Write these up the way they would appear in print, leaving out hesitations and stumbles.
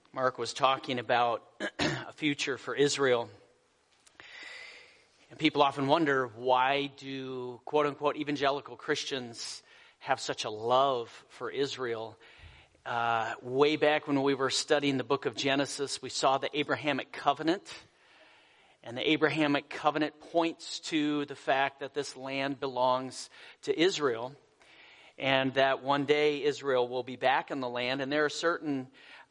Mark was talking about a future for Israel. And people often wonder, why do quote-unquote evangelical Christians have such a love for Israel? Way back when we were studying the book of Genesis, we saw the Abrahamic covenant. And the Abrahamic covenant points to the fact that this land belongs to Israel. And that one day Israel will be back in the land. And there are certain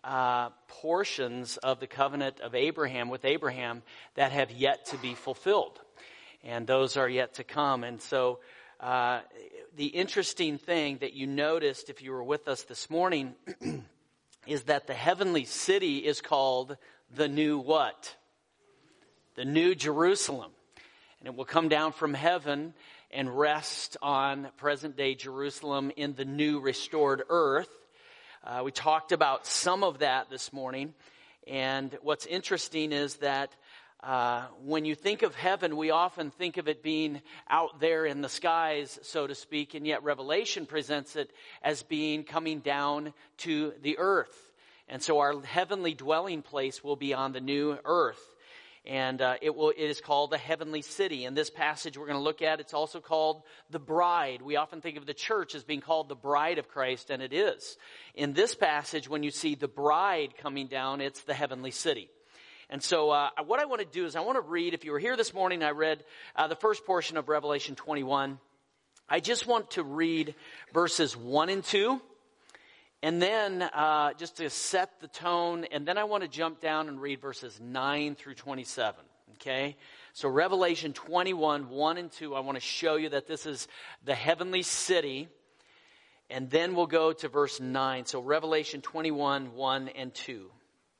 portions of the covenant of Abraham with Abraham that have yet to be fulfilled. And those are yet to come. And so the interesting thing that you noticed if you were with us this morning is that the heavenly city is called the new what? The New Jerusalem. And it will come down from heaven and rest on present-day Jerusalem in the new restored earth. We talked about some of that this morning. And what's interesting is that when you think of heaven, we often think of it being out there in the skies, so to speak, and yet Revelation presents it as being coming down to the earth. And so our heavenly dwelling place will be on the new earth. And it is called the heavenly city. In this passage we're going to look at, it's also called the bride. We often think of the church as being called the bride of Christ, and it is. In this passage, when you see the bride coming down, it's the heavenly city. And so what I want to do is I want to read, if you were here this morning, I read the first portion of Revelation 21. I just want to read verses 1 and 2. And then just to set the tone, and then I want to jump down and read verses 9 through 27, okay? So Revelation 21, 1 and 2, I want to show you that this is the heavenly city, and then we'll go to verse 9. So Revelation 21, 1 and 2.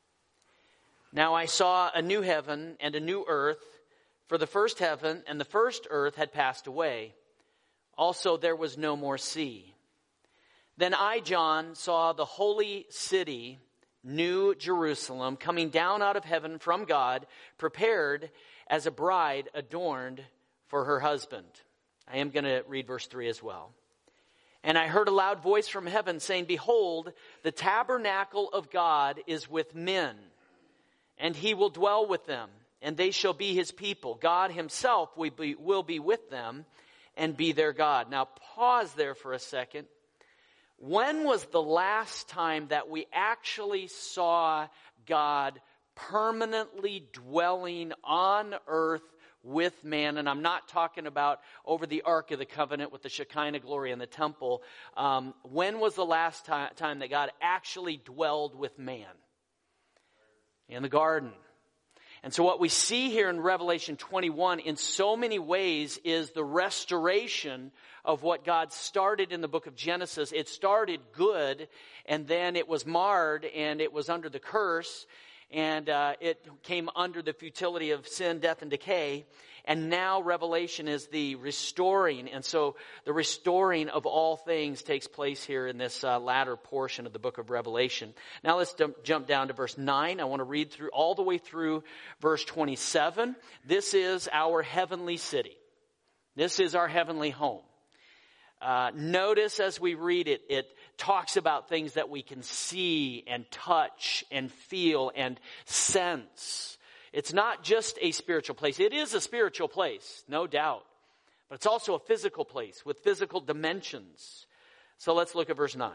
Now I saw a new heaven and a new earth, for the first heaven and the first earth had passed away. Also there was no more sea. Then I, John, saw the holy city, New Jerusalem, coming down out of heaven from God, prepared as a bride adorned for her husband. I am going to read verse 3 as well. And I heard a loud voice from heaven saying, Behold, the tabernacle of God is with men, and he will dwell with them, and they shall be his people. God himself will be with them and be their God. Now pause there for a second. When was the last time that we actually saw God permanently dwelling on earth with man? And I'm not talking about over the Ark of the Covenant with the Shekinah glory in the temple. When was the last time that God actually dwelled with man? In the garden. And so what we see here in Revelation 21 in so many ways is the restoration of what God started in the book of Genesis. It started good, and then it was marred, and it was under the curse, and it came under the futility of sin, death, and decay. And now Revelation is the restoring. And so the restoring of all things takes place here in this latter portion of the book of Revelation. Now let's jump down to verse 9. I want to read through all the way through verse 27. This is our heavenly city. This is our heavenly home. Notice as we read it, it talks about things that we can see and touch and feel and sense. It's not just a spiritual place. It is a spiritual place, no doubt. But it's also a physical place with physical dimensions. So let's look at verse 9.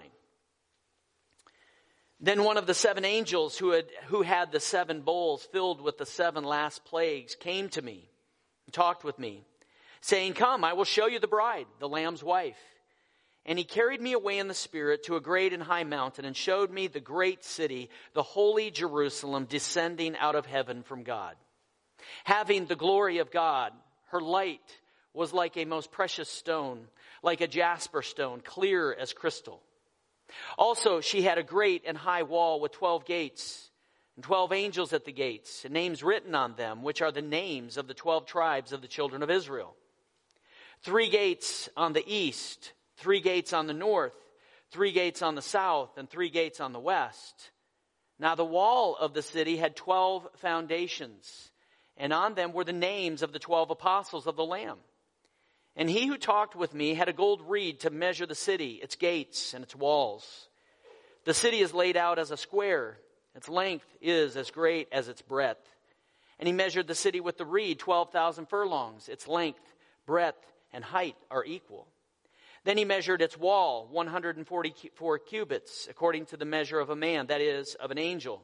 Then one of the seven angels who had the seven bowls filled with the seven last plagues came to me and talked with me, saying, Come, I will show you the bride, the Lamb's wife. And he carried me away in the Spirit to a great and high mountain and showed me the great city, the holy Jerusalem, descending out of heaven from God. Having the glory of God, her light was like a most precious stone, like a jasper stone, clear as crystal. Also she had a great and high wall with 12 gates, and 12 angels at the gates, and names written on them, which are the names of the 12 tribes of the children of Israel. 3 gates on the east, 3 gates on the north, 3 gates on the south, and 3 gates on the west. Now the wall of the city had 12 foundations, and on them were the names of the 12 apostles of the Lamb. And he who talked with me had a gold reed to measure the city, its gates, and its walls. The city is laid out as a square, Its length is as great as its breadth. And he measured the city with the reed, 12,000 furlongs. Its length, breadth, and height are equal. Then he measured its wall, 144 cubits, according to the measure of a man, that is, of an angel.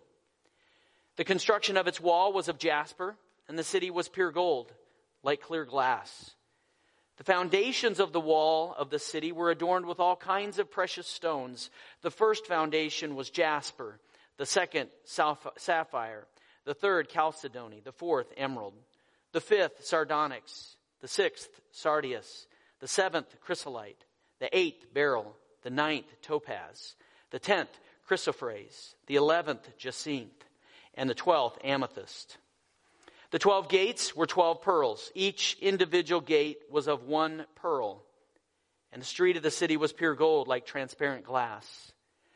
The construction of its wall was of jasper, and the city was pure gold, like clear glass. The foundations of the wall of the city were adorned with all kinds of precious stones. The first foundation was jasper, the second sapphire, the third chalcedony, the fourth emerald, the fifth sardonyx, the sixth sardius, the seventh chrysolite, the eighth beryl, the ninth topaz, the 10th chrysoprase, the 11th jacinth, and the 12th amethyst. The 12 gates were 12 pearls. Each individual gate was of one pearl. And the street of the city was pure gold, like transparent glass.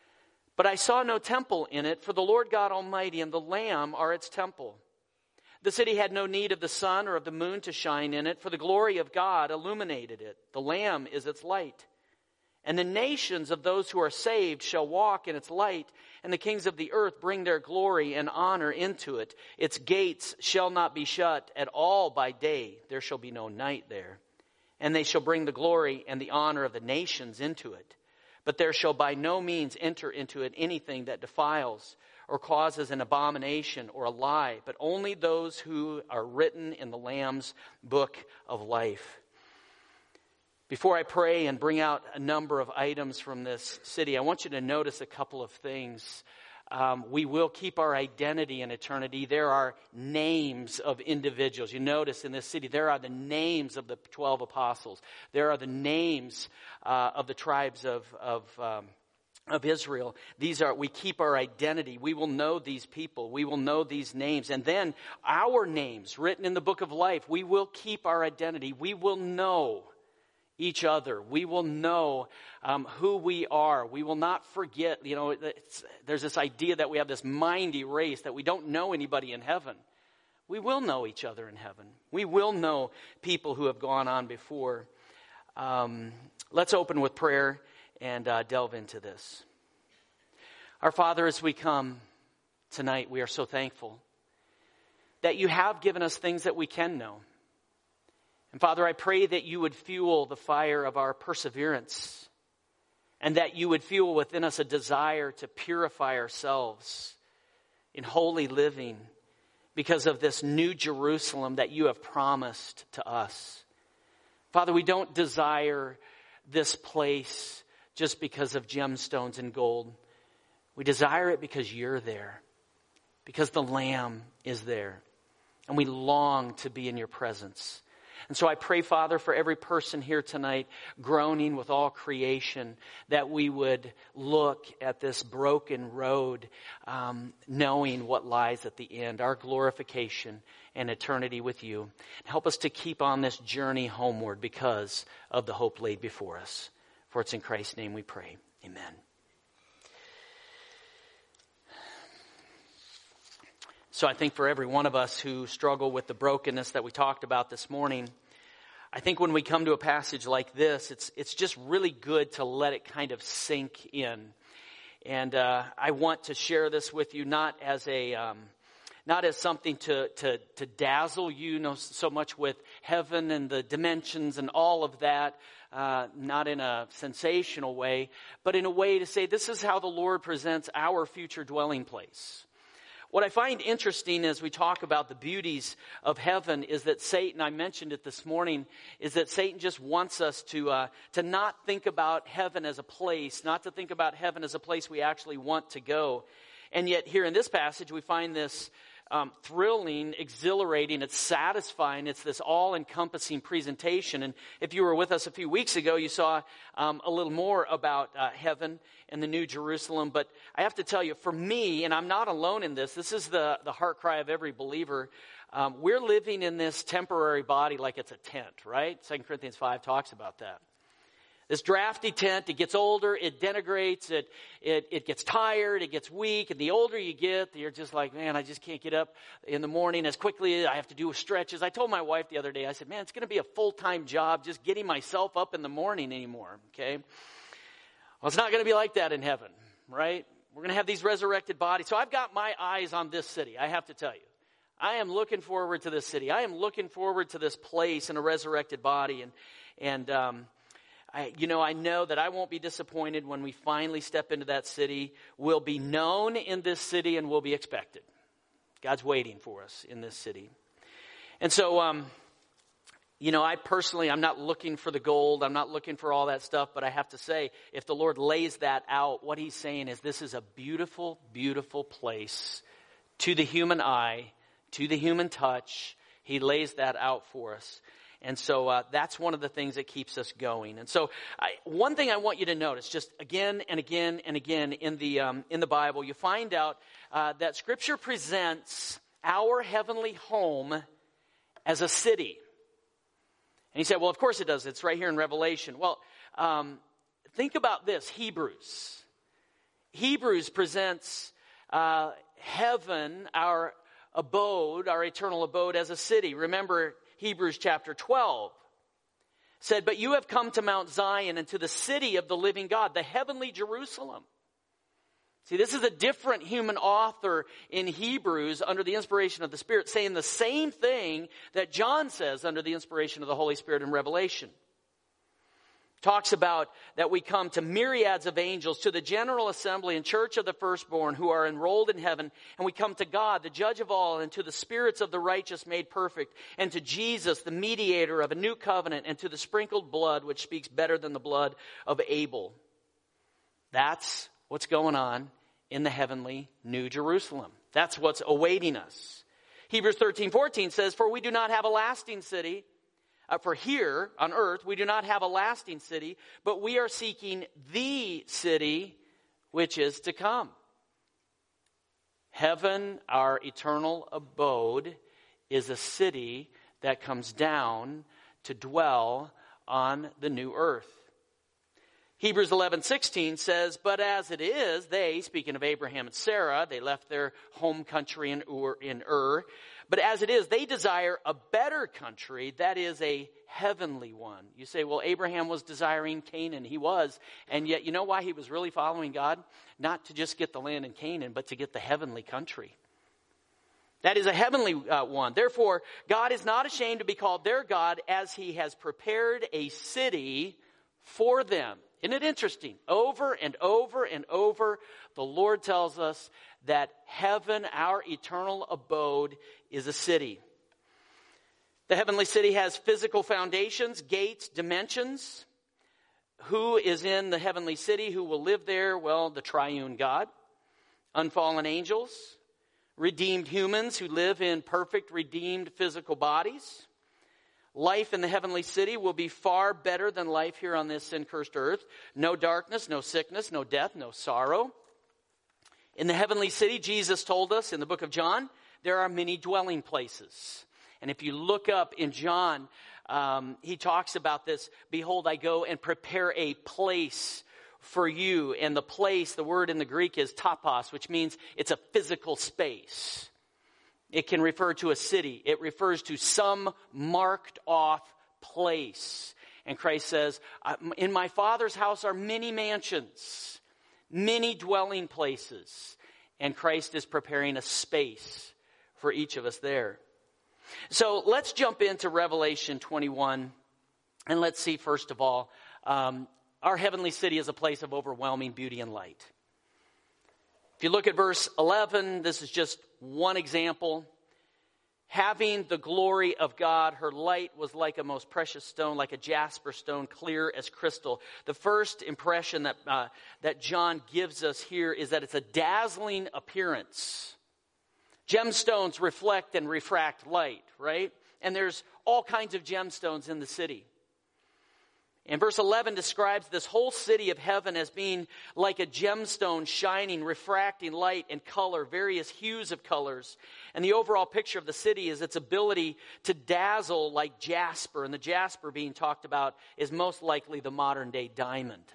But I saw no temple in it, for the Lord God Almighty and the Lamb are its temple. The city had no need of the sun or of the moon to shine in it, for the glory of God illuminated it. The Lamb is its light. And the nations of those who are saved shall walk in its light, and the kings of the earth bring their glory and honor into it. Its gates shall not be shut at all by day. There shall be no night there. And they shall bring the glory and the honor of the nations into it. But there shall by no means enter into it anything that defiles or causes an abomination or a lie, but only those who are written in the Lamb's book of life. Before I pray and bring out a number of items from this city, I want you to notice a couple of things. We will keep our identity in eternity. There are names of individuals. You notice in this city, there are the names of the 12 apostles. There are the names of the tribes of Israel. We keep our identity. We will know these people. We will know these names. And then our names written in the book of life, we will keep our identity. We will know each other. We will know who we are. We will not forget. There's this idea that we have this mind erase, that we don't know anybody in heaven. We will know each other in heaven. We will know people who have gone on before. Let's open with prayer and delve into this. Our Father, as we come tonight, we are so thankful that you have given us things that we can know. And Father, I pray that you would fuel the fire of our perseverance, and that you would fuel within us a desire to purify ourselves in holy living because of this new Jerusalem that you have promised to us. Father, we don't desire this place just because of gemstones and gold. We desire it because you're there, because the Lamb is there, and we long to be in your presence. And so I pray, Father, for every person here tonight groaning with all creation, that we would look at this broken road, knowing what lies at the end, our glorification and eternity with you. Help us to keep on this journey homeward because of the hope laid before us. For it's in Christ's name we pray. Amen. So I think for every one of us who struggle with the brokenness that we talked about this morning, I think when we come to a passage like this, it's just really good to let it kind of sink in. And I want to share this with you not as something to dazzle you, so much with heaven and the dimensions and all of that, not in a sensational way, but in a way to say this is how the Lord presents our future dwelling place. What I find interesting as we talk about the beauties of heaven is that Satan, I mentioned it this morning, is that Satan just wants us to not think about heaven as a place, not to think about heaven as a place we actually want to go. And yet here in this passage we find this thrilling, exhilarating, it's satisfying, it's this all-encompassing presentation. And if you were with us a few weeks ago, you saw a little more about heaven and the New Jerusalem. But I have to tell you, for me, and I'm not alone in this is the heart cry of every believer, we're living in this temporary body like it's a tent, right? 2 Corinthians 5 talks about that. This drafty tent, it gets older, it denigrates, it gets tired, it gets weak, and the older you get, you're just like, man, I just can't get up in the morning as quickly. I have to do stretches. I told my wife the other day, I said, man, it's going to be a full-time job just getting myself up in the morning anymore, okay? Well, it's not going to be like that in heaven, right? We're going to have these resurrected bodies. So I've got my eyes on this city, I have to tell you. I am looking forward to this city. I am looking forward to this place in a resurrected body. I know that I won't be disappointed when we finally step into that city. We'll be known in this city and we'll be expected. God's waiting for us in this city. And so, I personally, I'm not looking for the gold. I'm not looking for all that stuff. But I have to say, if the Lord lays that out, what he's saying is this is a beautiful, beautiful place to the human eye, to the human touch. He lays that out for us. And so that's one of the things that keeps us going. And so one thing I want you to notice, just again and again and again in the Bible, you find out that Scripture presents our heavenly home as a city. And he said, well, of course it does. It's right here in Revelation. Well, think about this, Hebrews. Hebrews presents heaven, our abode, our eternal abode, as a city. Remember, Hebrews chapter 12 said, but you have come to Mount Zion and to the city of the living God, the heavenly Jerusalem. See, this is a different human author in Hebrews under the inspiration of the Spirit saying the same thing that John says under the inspiration of the Holy Spirit in Revelation. Talks about that we come to myriads of angels, to the general assembly and church of the firstborn who are enrolled in heaven. And we come to God, the judge of all, and to the spirits of the righteous made perfect, and to Jesus, the mediator of a new covenant, and to the sprinkled blood, which speaks better than the blood of Abel. That's what's going on in the heavenly New Jerusalem. That's what's awaiting us. Hebrews 13:14 says, for we do not have a lasting city. For here on earth, we do not have a lasting city, but we are seeking the city which is to come. Heaven, our eternal abode, is a city that comes down to dwell on the new earth. Hebrews 11:16 says, but as it is, they, speaking of Abraham and Sarah, they left their home country in Ur. But as it is, they desire a better country, that is a heavenly one. You say, well, Abraham was desiring Canaan. He was. And yet, you know why he was really following God? Not to just get the land in Canaan, but to get the heavenly country. That is a heavenly one. Therefore, God is not ashamed to be called their God, as he has prepared a city for them. Isn't it interesting? Over and over and over, the Lord tells us that heaven, our eternal abode, is a city. The heavenly city has physical foundations, gates, dimensions. Who is in the heavenly city? Who will live there? Well, the triune God, unfallen angels, redeemed humans who live in perfect, redeemed physical bodies. Life in the heavenly city will be far better than life here on this sin-cursed earth. No darkness, no sickness, no death, no sorrow. In the heavenly city, Jesus told us in the book of John, there are many dwelling places. And if you look up in John, he talks about this. Behold, I go and prepare a place for you. And the place, the word in the Greek is topos, which means it's a physical space. It can refer to a city. It refers to some marked off place. And Christ says, in my Father's house are many mansions, many dwelling places. And Christ is preparing a space for each of us there. So let's jump into Revelation 21. And let's see, first of all, our heavenly city is a place of overwhelming beauty and light. If you look at verse 11, this is just one example. Having the glory of God, her light was like a most precious stone, like a jasper stone, clear as crystal. The first impression that John gives us here is that it's a dazzling appearance. Gemstones reflect and refract light, right? And there's all kinds of gemstones in the city. And verse 11 describes this whole city of heaven as being like a gemstone shining, refracting light and color, various hues of colors. And the overall picture of the city is its ability to dazzle like jasper. And the jasper being talked about is most likely the modern day diamond.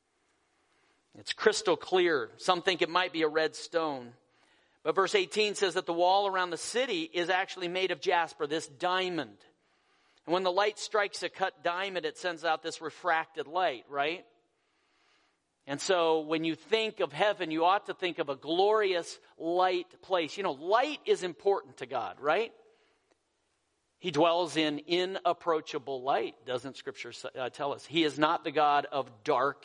It's crystal clear. Some think it might be a red stone. But verse 18 says that the wall around the city is actually made of jasper, this diamond. And when the light strikes a cut diamond, it sends out this refracted light, right? And so when you think of heaven, you ought to think of a glorious light place. You know, light is important to God, right? He dwells in inapproachable light, doesn't Scripture tell us? He is not the God of dark,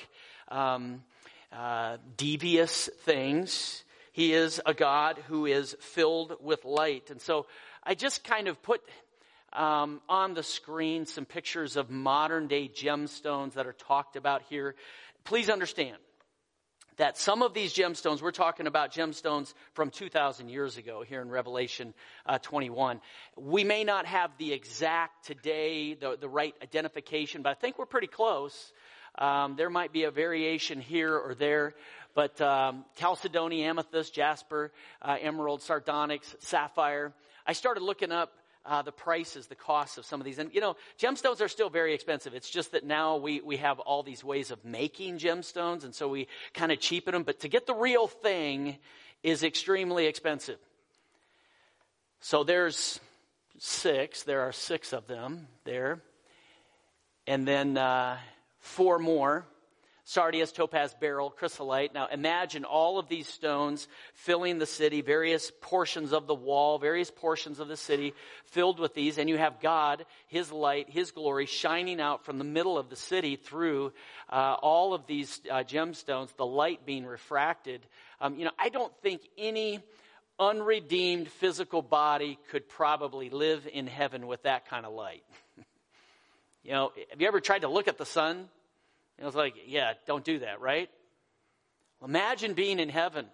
devious things. He is a God who is filled with light. And so I just kind of put on the screen some pictures of modern day gemstones that are talked about here. Please understand that some of these gemstones, we're talking about gemstones from 2,000 years ago here in Revelation 21. We may not have the exact today, the right identification, but I think we're pretty close. There might be a variation here or there, but chalcedony, amethyst, jasper, emerald, sardonyx, sapphire. I started looking up the prices, the costs of some of these. And, you know, gemstones are still very expensive. It's just that now we have all these ways of making gemstones, and so we kind of cheapen them. But to get the real thing is extremely expensive. So there's six. There are six of them there. And then 4 more. Sardius, topaz, beryl, chrysolite. Now imagine all of these stones filling the city, various portions of the wall, various portions of the city filled with these. And you have God, His light, His glory shining out from the middle of the city through all of these gemstones, the light being refracted. I don't think any unredeemed physical body could probably live in heaven with that kind of light. Have you ever tried to look at the sun? It was like, yeah, don't do that, right? Well, imagine being in heaven.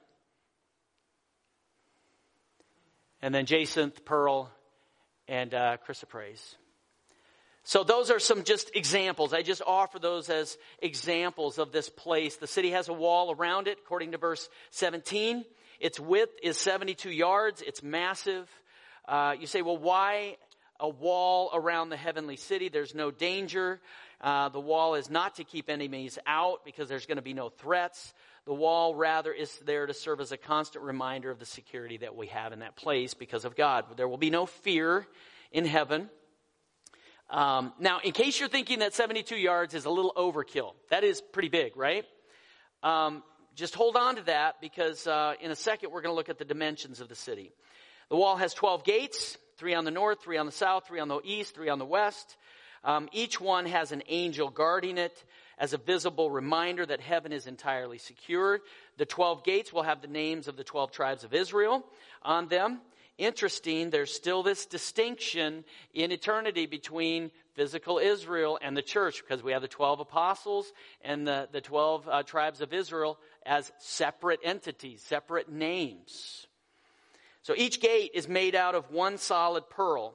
And then jacinth, pearl, and chrysoprase. So those are some just examples. I just offer those as examples of this place. The city has a wall around it, according to verse 17. Its width is 72 yards. It's massive. You say, well, why a wall around the heavenly city? There's no danger. The wall is not to keep enemies out because there's going to be no threats. The wall, rather, is there to serve as a constant reminder of the security that we have in that place because of God. There will be no fear in heaven. Now, in case you're thinking that 72 yards is a little overkill, that is pretty big, right? Just hold on to that because in a second we're going to look at the dimensions of the city. The wall has 12 gates, 3 on the north, 3 on the south, 3 on the east, 3 on the west. Each one has an angel guarding it as a visible reminder that heaven is entirely secured. The 12 gates will have the names of the 12 tribes of Israel on them. Interesting, there's still this distinction in eternity between physical Israel and the church because we have the 12 apostles and the 12 tribes of Israel as separate entities, separate names. So each gate is made out of one solid pearl.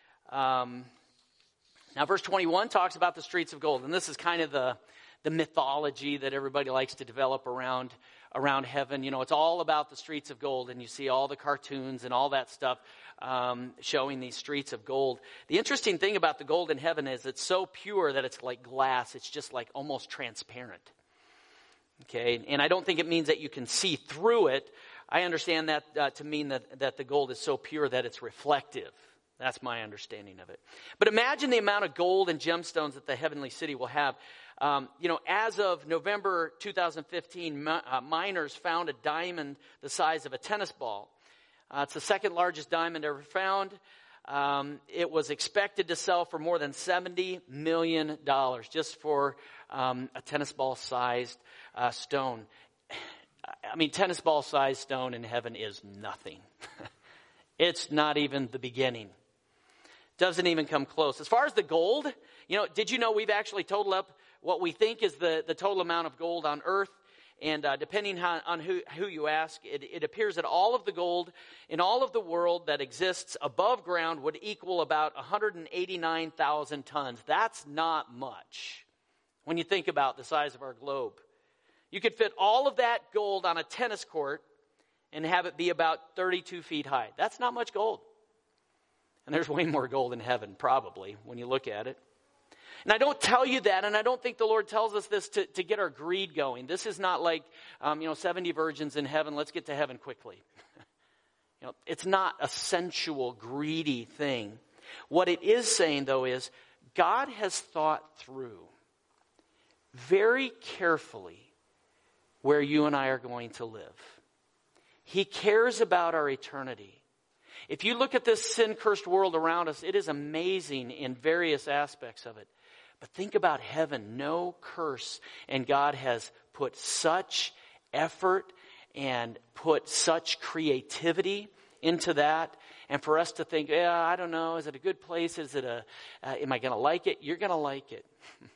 Now, verse 21 talks about the streets of gold. And this is kind of the mythology that everybody likes to develop around heaven. It's all about the streets of gold. And you see all the cartoons and all that stuff showing these streets of gold. The interesting thing about the gold in heaven is it's so pure that it's like glass. It's just like almost transparent. Okay, and I don't think it means that you can see through it. I understand that to mean that the gold is so pure that it's reflective. That's my understanding of it. But imagine the amount of gold and gemstones that the heavenly city will have. As of November 2015, miners found a diamond the size of a tennis ball. It's the second largest diamond ever found. It was expected to sell for more than $70 million just for a tennis ball sized stone. I mean, tennis ball sized stone in heaven is nothing. It's not even the beginning. Doesn't even come close. As far as the gold, did you know we've actually totaled up what we think is the total amount of gold on earth? And depending on who you ask, it appears that all of the gold in all of the world that exists above ground would equal about 189,000 tons. That's not much when you think about the size of our globe. You could fit all of that gold on a tennis court and have it be about 32 feet high. That's not much gold. And there's way more gold in heaven, probably, when you look at it. And I don't tell you that, and I don't think the Lord tells us this to get our greed going. This is not like, 70 virgins in heaven, let's get to heaven quickly. It's not a sensual, greedy thing. What it is saying, though, is God has thought through very carefully where you and I are going to live. He cares about our eternity. If you look at this sin-cursed world around us, it is amazing in various aspects of it. But think about heaven, no curse. And God has put such effort and put such creativity into that. And for us to think, I don't know, is it a good place? Is it am I going to like it? You're going to like it.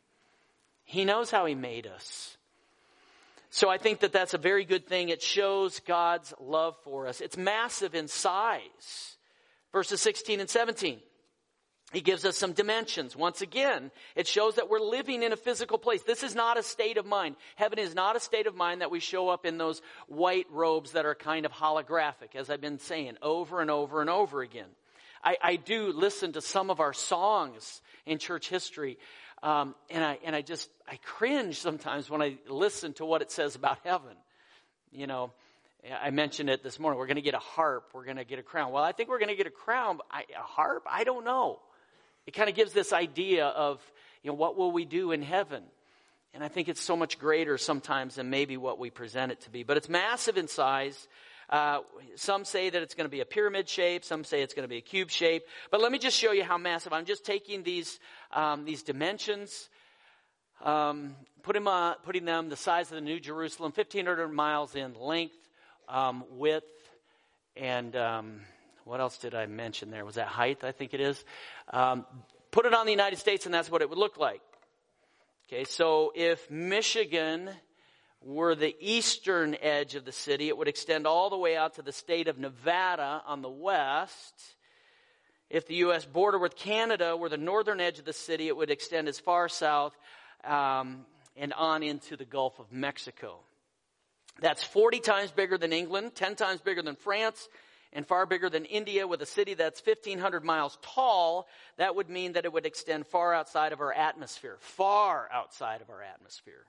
He knows how he made us. So I think that that's a very good thing. It shows God's love for us. It's massive in size. Verses 16 and 17. He gives us some dimensions. Once again, it shows that we're living in a physical place. This is not a state of mind. Heaven is not a state of mind that we show up in those white robes that are kind of holographic, as I've been saying over and over and over again. I do listen to some of our songs in church history, and I cringe sometimes when I listen to what it says about heaven. You know, I mentioned it this morning. We're going to get a harp. We're going to get a crown. Well, I think we're going to get a crown. A harp? I don't know. It kind of gives this idea of, what will we do in heaven? And I think it's so much greater sometimes than maybe what we present it to be. But it's massive in size. Some say that it's going to be a pyramid shape. Some say it's going to be a cube shape. But let me just show you how massive. I'm just taking these dimensions, putting them the size of the New Jerusalem, 1,500 miles in length, width, and what else did I mention there? Was that height? I think it is. Put it on the United States, and that's what it would look like. Okay, so if Michigan were the eastern edge of the city, it would extend all the way out to the state of Nevada on the west. If the U.S. border with Canada were the northern edge of the city, it would extend as far south and on into the Gulf of Mexico. That's 40 times bigger than England, 10 times bigger than France, and far bigger than India, with a city that's 1,500 miles tall. That would mean that it would extend far outside of our atmosphere. Far outside of our atmosphere.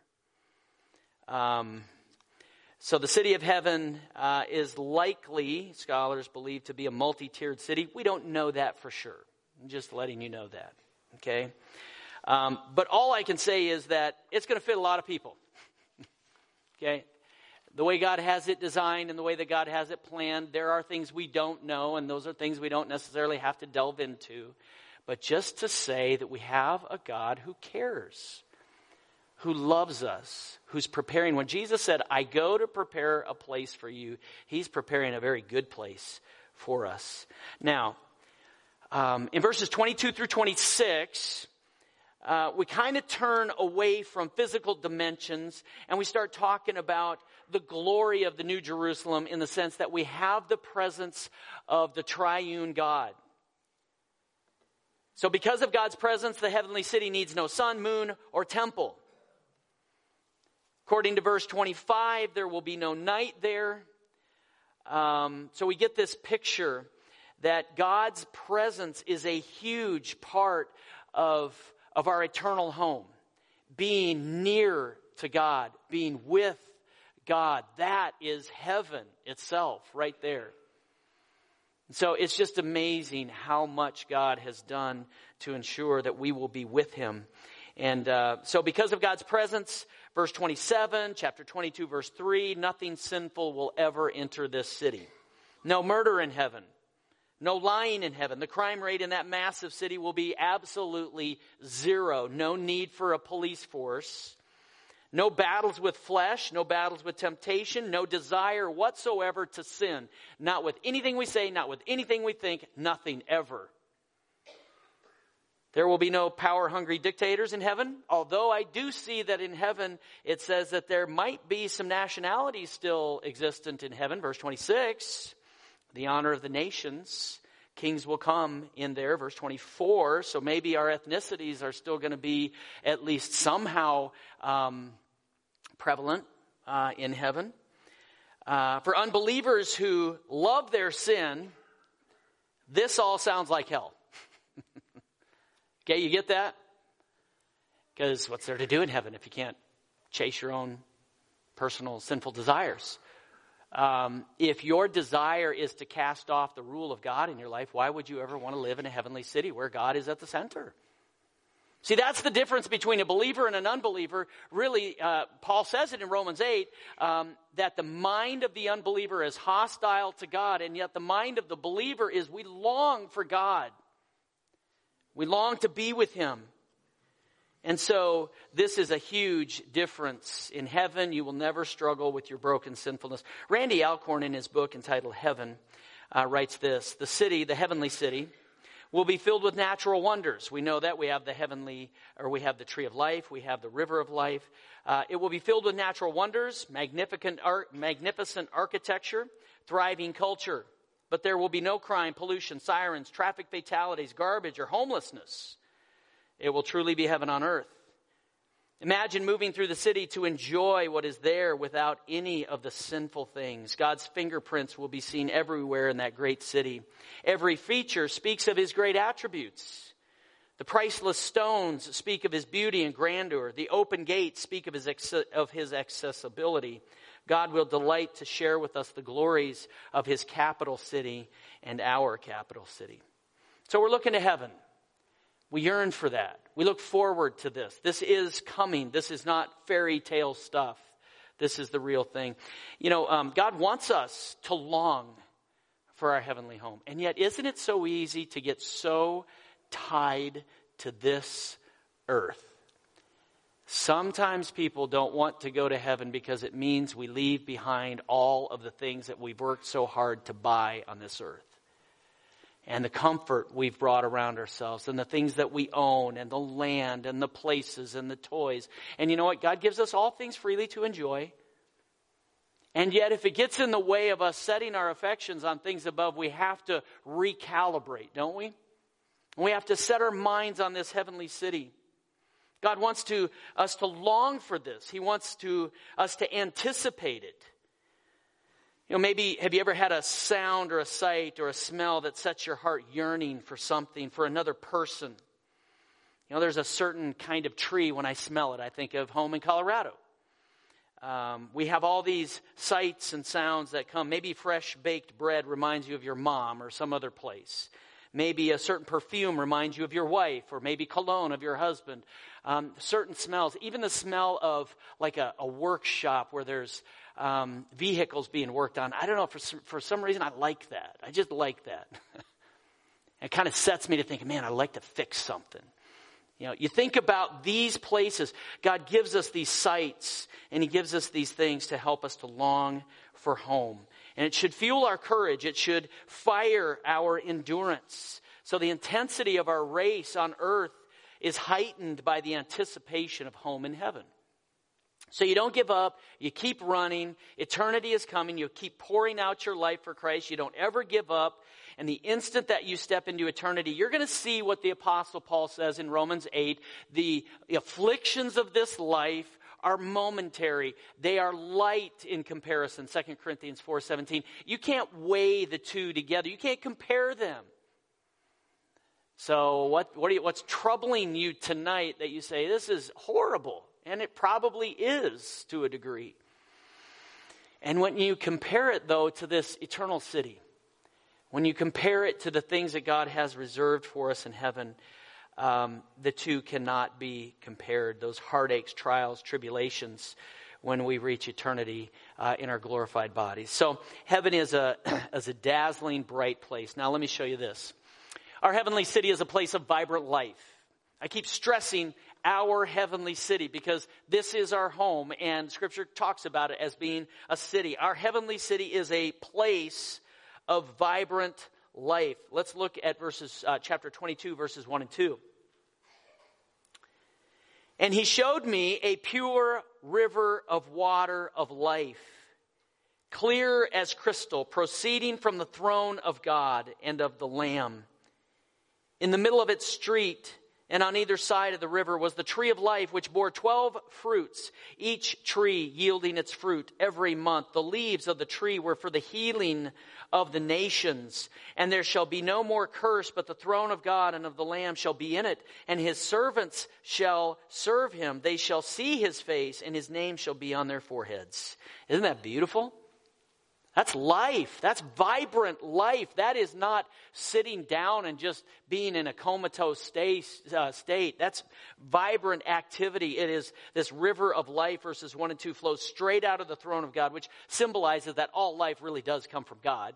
So the city of heaven is likely, scholars believe, to be a multi-tiered city. We don't know that for sure. I'm just letting you know that. Okay? But all I can say is that it's going to fit a lot of people. Okay? The way God has it designed and the way that God has it planned, there are things we don't know, and those are things we don't necessarily have to delve into. But just to say that we have a God who cares, who loves us, who's preparing. When Jesus said, I go to prepare a place for you, he's preparing a very good place for us. Now, in verses 22 through 26, we kind of turn away from physical dimensions and we start talking about the glory of the New Jerusalem in the sense that we have the presence of the triune God. So because of God's presence, the heavenly city needs no sun, moon, or temple. According to verse 25, there will be no night there. So we get this picture that God's presence is a huge part of our eternal home. Being near to God, being with God. That is heaven itself right there. So it's just amazing how much God has done to ensure that we will be with him. And so because of God's presence, verse 27, chapter 22, verse 3, nothing sinful will ever enter this city. No murder in heaven. No lying in heaven. The crime rate in that massive city will be absolutely zero. No need for a police force. No battles with flesh. No battles with temptation. No desire whatsoever to sin. Not with anything we say, not with anything we think, nothing ever. There will be no power-hungry dictators in heaven, although I do see that in heaven it says that there might be some nationalities still existent in heaven. Verse 26, the honor of the nations. Kings will come in there. Verse 24, so maybe our ethnicities are still going to be at least somehow prevalent in heaven. For unbelievers who love their sin, this all sounds like hell. Okay, you get that? Because what's there to do in heaven if you can't chase your own personal sinful desires? If your desire is to cast off the rule of God in your life, why would you ever want to live in a heavenly city where God is at the center? See, that's the difference between a believer and an unbeliever. Really, Paul says it in Romans 8, that the mind of the unbeliever is hostile to God, and yet the mind of the believer is we long for God. We long to be with Him. And so this is a huge difference. In heaven, you will never struggle with your broken sinfulness. Randy Alcorn, in his book entitled Heaven, writes this: the city, the heavenly city, will be filled with natural wonders. We know that. We have the tree of life. We have the river of life. It will be filled with natural wonders, magnificent architecture, thriving culture. But there will be no crime, pollution, sirens, traffic fatalities, garbage, or homelessness. It will truly be heaven on earth. Imagine moving through the city to enjoy what is there without any of the sinful things. God's fingerprints will be seen everywhere in that great city. Every feature speaks of His great attributes. The priceless stones speak of His beauty and grandeur. The open gates speak of His accessibility. God will delight to share with us the glories of His capital city and our capital city. So we're looking to heaven. We yearn for that. We look forward to this. This is coming. This is not fairy tale stuff. This is the real thing. You know, God wants us to long for our heavenly home. And yet, isn't it so easy to get so tied to this earth? Sometimes people don't want to go to heaven because it means we leave behind all of the things that we've worked so hard to buy on this earth. And the comfort we've brought around ourselves, and the things that we own, and the land, and the places, and the toys. And you know what? God gives us all things freely to enjoy. And yet, if it gets in the way of us setting our affections on things above, we have to recalibrate, don't we? We have to set our minds on this heavenly city. God wants us to long for this. He wants us to anticipate it. You know, maybe, have you ever had a sound or a sight or a smell that sets your heart yearning for something, for another person? You know, there's a certain kind of tree, when I smell it, I think of home in Colorado. We have all these sights and sounds that come. Maybe fresh baked bread reminds you of your mom or some other place. Maybe a certain perfume reminds you of your wife, or maybe cologne of your husband. Certain smells, even the smell of like a workshop where there's vehicles being worked on. I don't know, for some reason I like that. I just like that. It kind of sets me to think, man, I like to fix something. You know, you think about these places. God gives us these sights, and He gives us these things to help us to long for home. And it should fuel our courage. It should fire our endurance. So the intensity of our race on earth is heightened by the anticipation of home in heaven. So you don't give up. You keep running. Eternity is coming. You keep pouring out your life for Christ. You don't ever give up. And the instant that you step into eternity, you're going to see what the Apostle Paul says in Romans 8. The afflictions of this life are momentary. They are light in comparison. 2 Corinthians 4:17. You can't weigh the two together. You can't compare them. So what's troubling you tonight that you say, this is horrible? And it probably is to a degree. And when you compare it, though, to this eternal city, when you compare it to the things that God has reserved for us in heaven, the two cannot be compared. Those heartaches, trials, tribulations, when we reach eternity in our glorified bodies. So heaven is a dazzling, bright place. Now let me show you this. Our heavenly city is a place of vibrant life. I keep stressing our heavenly city because this is our home, and Scripture talks about it as being a city. Our heavenly city is a place of vibrant life. Let's look at chapter 22, verses 1 and 2. And He showed me a pure river of water of life, clear as crystal, proceeding from the throne of God and of the Lamb. In the middle of its street, and on either side of the river, was the tree of life, which bore 12 fruits, each tree yielding its fruit every month. The leaves of the tree were for the healing of the nations. And there shall be no more curse, but the throne of God and of the Lamb shall be in it, and His servants shall serve Him. They shall see His face, and His name shall be on their foreheads. Isn't that beautiful? That's life. That's vibrant life. That is not sitting down and just being in a comatose state. That's vibrant activity. It is this river of life, verses 1 and 2, flows straight out of the throne of God, which symbolizes that all life really does come from God.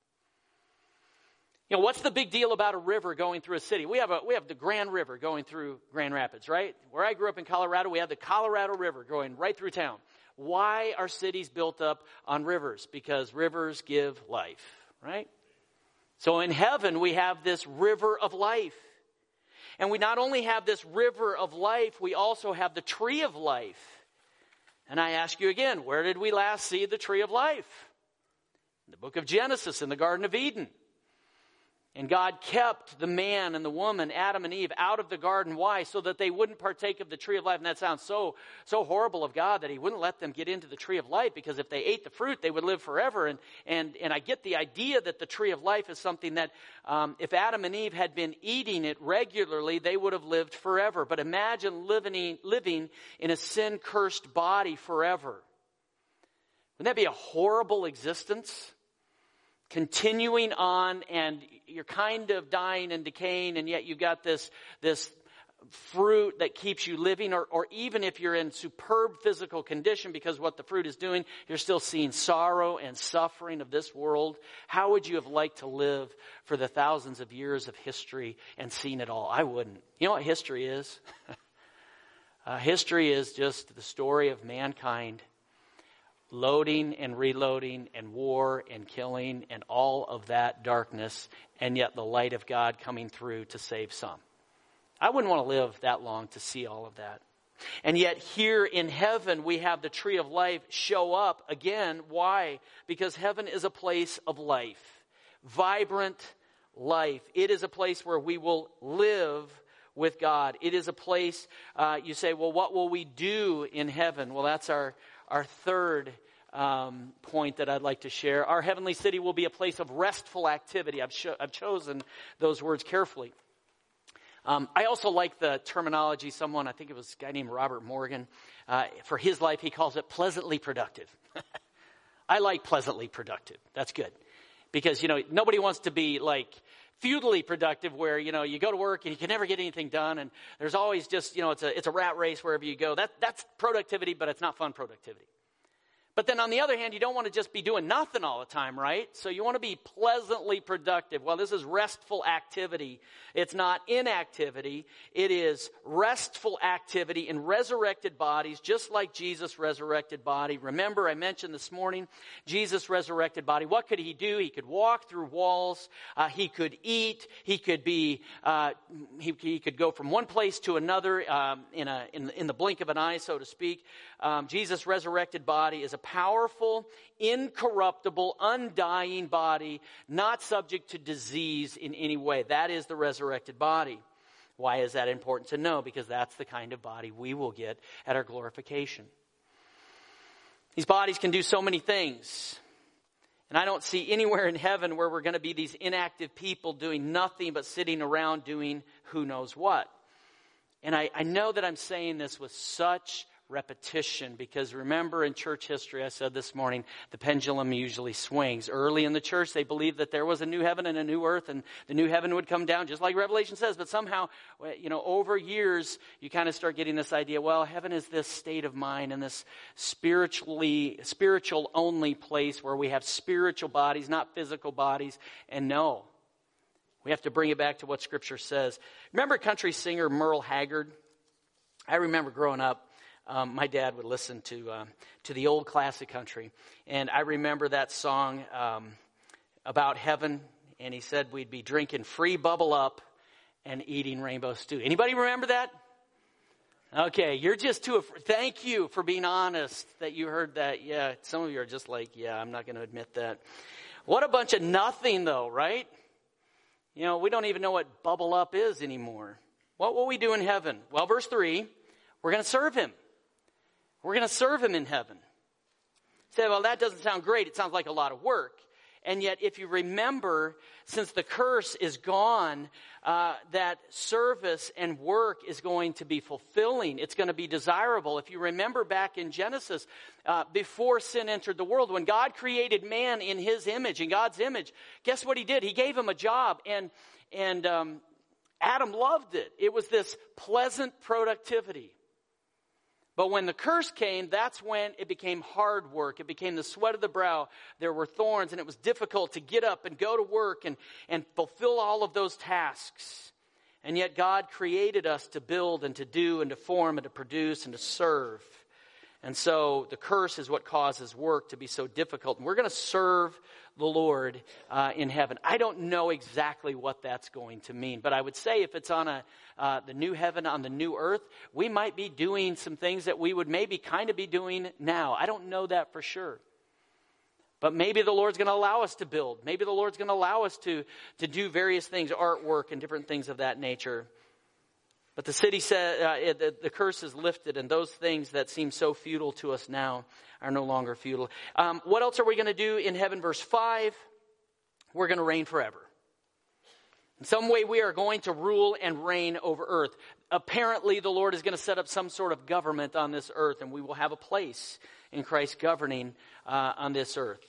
You know, what's the big deal about a river going through a city? We have the Grand River going through Grand Rapids, right? Where I grew up in Colorado, we have the Colorado River going right through town. Why are cities built up on rivers? Because rivers give life, right? So in heaven, we have this river of life. And we not only have this river of life, we also have the tree of life. And I ask you again, where did we last see the tree of life? In the book of Genesis, in the Garden of Eden. And God kept the man and the woman, Adam and Eve, out of the garden. Why? So that they wouldn't partake of the tree of life. And that sounds so horrible of God, that he wouldn't let them get into the tree of life, because if they ate the fruit, they would live forever. And I get the idea that the tree of life is something that if Adam and Eve had been eating it regularly, they would have lived forever. But imagine living in a sin-cursed body forever. Wouldn't that be a horrible existence? Continuing on, and you're kind of dying and decaying, and yet you've got this fruit that keeps you living, or even if you're in superb physical condition, because what the fruit is doing, you're still seeing sorrow and suffering of this world. How would you have liked to live for the thousands of years of history and seen it all? I wouldn't. You know what history is? History is just the story of mankind loading and reloading and war and killing and all of that darkness, and yet the light of God coming through to save some. I wouldn't want to live that long to see all of that. And yet here in heaven, we have the tree of life show up again. Why? Because heaven is a place of life, vibrant life. It is a place where we will live with God. It is a place, you say, well, what will we do in heaven? Well, that's our third point that I'd like to share. Our heavenly city will be a place of restful activity. I've chosen those words carefully. I also like the terminology. Someone, I think it was a guy named Robert Morgan, for his life, he calls it pleasantly productive. I like pleasantly productive. That's good. Because, nobody wants to be like feudally productive where, you go to work and you can never get anything done, and there's always just, it's a rat race wherever you go. That's productivity, but it's not fun productivity. But then on the other hand, you don't want to just be doing nothing all the time, right? So you want to be pleasantly productive. Well, this is restful activity. It's not inactivity. It is restful activity in resurrected bodies, just like Jesus' resurrected body. Remember, I mentioned this morning, Jesus' resurrected body. What could he do? He could walk through walls. He could eat. He could be. He could go from one place to another in the blink of an eye, so to speak. Jesus' resurrected body is a powerful, incorruptible, undying body, not subject to disease in any way. That is the resurrected body. Why is that important to know? Because that's the kind of body we will get at our glorification. These bodies can do so many things. And I don't see anywhere in heaven where we're going to be these inactive people doing nothing but sitting around doing who knows what. And I know that I'm saying this with such repetition, because remember, in church history, I said this morning, the pendulum usually swings. Early in the church, they believed that there was a new heaven and a new earth, and the new heaven would come down, just like Revelation says. But somehow, over years, you kind of start getting this idea, well, heaven is this state of mind and this spiritual only place where we have spiritual bodies, not physical bodies. And no, we have to bring it back to what Scripture says. Remember country singer Merle Haggard? I remember growing up, my dad would listen to the old classic country. And I remember that song about heaven. And he said we'd be drinking free Bubble Up and eating rainbow stew. Anybody remember that? Okay, you're just too afraid. Thank you for being honest that you heard that. Yeah, some of you are just like, yeah, I'm not going to admit that. What a bunch of nothing, though, right? We don't even know what Bubble Up is anymore. What will we do in heaven? Well, verse 3, we're going to serve him. We're going to serve him in heaven. Say, well, that doesn't sound great. It sounds like a lot of work. And yet, if you remember, since the curse is gone, that service and work is going to be fulfilling. It's going to be desirable. If you remember back in Genesis, before sin entered the world, when God created man in his image, in God's image, guess what he did? He gave him a job, and Adam loved it. It was this pleasant productivity. But when the curse came, that's when it became hard work. It became the sweat of the brow. There were thorns, and it was difficult to get up and go to work and fulfill all of those tasks. And yet God created us to build and to do and to form and to produce and to serve. And so the curse is what causes work to be so difficult. And we're going to serve the Lord in heaven. I don't know exactly what that's going to mean. But I would say if it's on the new heaven, on the new earth, we might be doing some things that we would maybe kind of be doing now. I don't know that for sure. But maybe the Lord's going to allow us to build. Maybe the Lord's going to allow us to do various things, artwork and different things of that nature. But the city said the curse is lifted, and those things that seem so futile to us now are no longer futile. What else are we going to do in heaven? Verse 5, we're going to reign forever. In some way, we are going to rule and reign over earth. Apparently, the Lord is going to set up some sort of government on this earth, and we will have a place in Christ governing on this earth.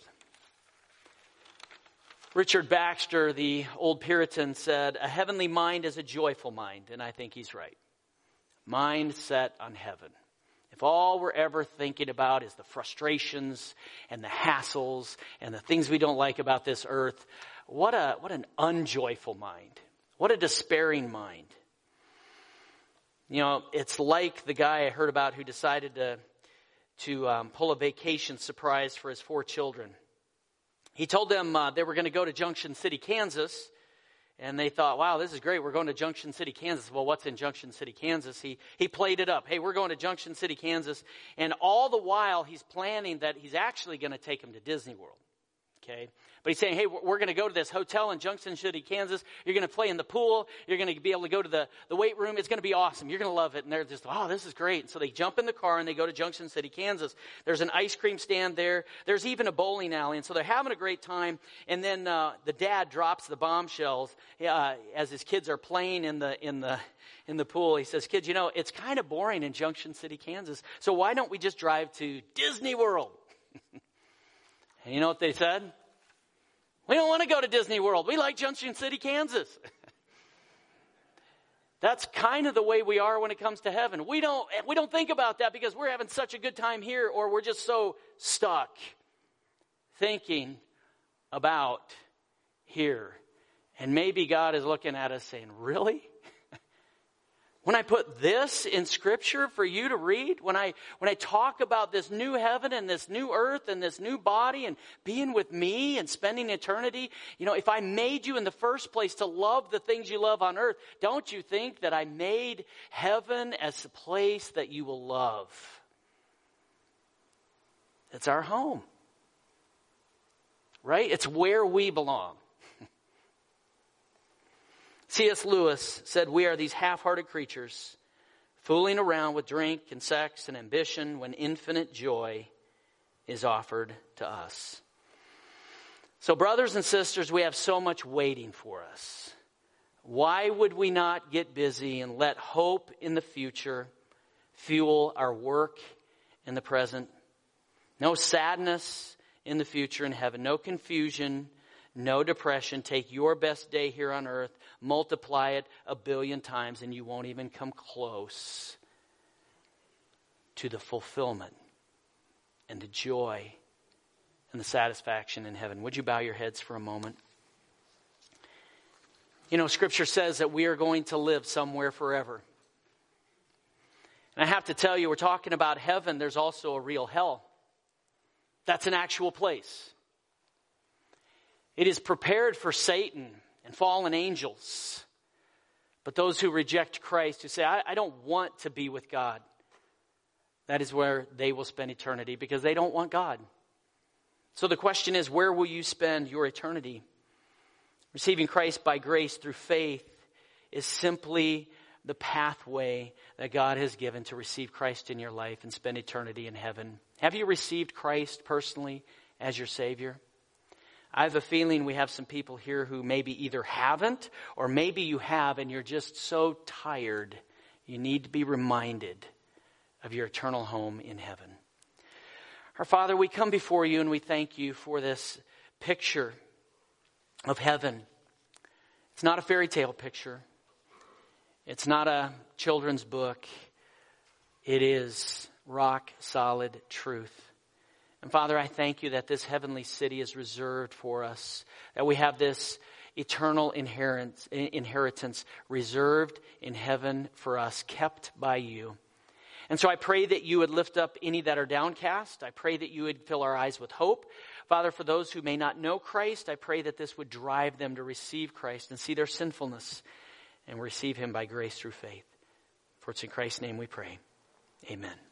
Richard Baxter, the old Puritan, said, "A heavenly mind is a joyful mind," and I think he's right. Mind set on heaven. If all we're ever thinking about is the frustrations and the hassles and the things we don't like about this earth, what an unjoyful mind. What a despairing mind. You know, it's like the guy I heard about who decided to pull a vacation surprise for his 4 children. He told them they were going to go to Junction City, Kansas, and they thought, wow, this is great. We're going to Junction City, Kansas. Well, what's in Junction City, Kansas? He played it up. Hey, we're going to Junction City, Kansas. And all the while, he's planning that he's actually going to take them to Disney World. Okay? But he's saying, hey, we're going to go to this hotel in Junction City, Kansas. You're going to play in the pool. You're going to be able to go to the weight room. It's going to be awesome. You're going to love it. And they're just, oh, this is great. And so they jump in the car and they go to Junction City, Kansas. There's an ice cream stand there. There's even a bowling alley. And so they're having a great time. And then the dad drops the bombshells as his kids are playing in the pool. He says, kids, you know, it's kind of boring in Junction City, Kansas. So why don't we just drive to Disney World? And you know what they said? We don't want to go to Disney World. We like Junction City, Kansas. That's kind of the way we are when it comes to heaven. We don't think about that because we're having such a good time here, or we're just so stuck thinking about here. And maybe God is looking at us saying, really? When I put this in Scripture for you to read, when I talk about this new heaven and this new earth and this new body and being with me and spending eternity, you know, if I made you in the first place to love the things you love on earth, don't you think that I made heaven as a place that you will love? It's our home, right? It's where we belong. C.S. Lewis said, we are these half-hearted creatures fooling around with drink and sex and ambition when infinite joy is offered to us. So brothers and sisters, we have so much waiting for us. Why would we not get busy and let hope in the future fuel our work in the present? No sadness in the future in heaven, no confusion, no depression. Take your best day here on earth, multiply it 1 billion times, and you won't even come close to the fulfillment and the joy and the satisfaction in heaven. Would you bow your heads for a moment? You know, Scripture says that we are going to live somewhere forever. And I have to tell you, we're talking about heaven. There's also a real hell. That's an actual place. It is prepared for Satan and fallen angels. But those who reject Christ, who say, I don't want to be with God, that is where they will spend eternity because they don't want God. So the question is, where will you spend your eternity? Receiving Christ by grace through faith is simply the pathway that God has given to receive Christ in your life and spend eternity in heaven. Have you received Christ personally as your Savior? I have a feeling we have some people here who maybe either haven't, or maybe you have and you're just so tired. You need to be reminded of your eternal home in heaven. Our Father, we come before you and we thank you for this picture of heaven. It's not a fairy tale picture. It's not a children's book. It is rock solid truth. And Father, I thank you that this heavenly city is reserved for us, that we have this eternal inheritance reserved in heaven for us, kept by you. And so I pray that you would lift up any that are downcast. I pray that you would fill our eyes with hope. Father, for those who may not know Christ, I pray that this would drive them to receive Christ and see their sinfulness and receive him by grace through faith. For it's in Christ's name we pray. Amen.